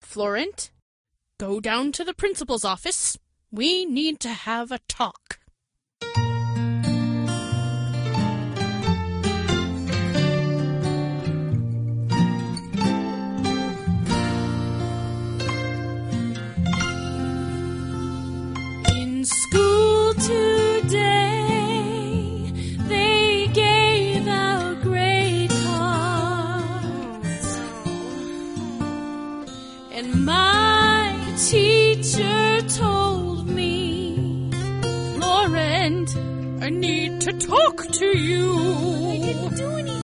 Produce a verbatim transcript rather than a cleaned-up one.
Florent. Go down to the principal's office. We need to have a talk. In school today, they gave out grade cards, and my teacher told me, Florent, I need to talk to you.